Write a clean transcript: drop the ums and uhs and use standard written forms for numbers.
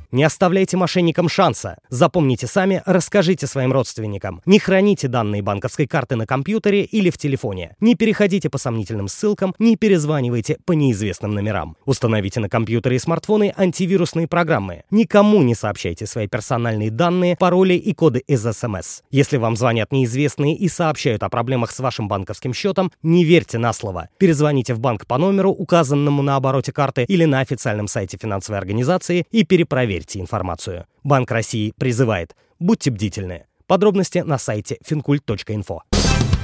Не оставляйте мошенникам шанса. Запомните сами, расскажите своим родственникам. Не храните данные банковской карты на компьютере или в телефоне. Не переходите по сомнительным ссылкам, не перезванивайте по неизвестным номерам. Установите на компьютере и смартфоны антивирусные программы. Никому не сообщайте свои персональные данные, пароли и коды из СМС. Если вам звонят неизвестные и сообщают о проблемах с вашим банковским счетом, не верьте на слово. Перезвоните в банк по номеру, указанному на обороте карты или на официальном сайте финансовой организации, и перепроверьте информацию. Банк России призывает: будьте бдительны. Подробности на сайте fincult.info.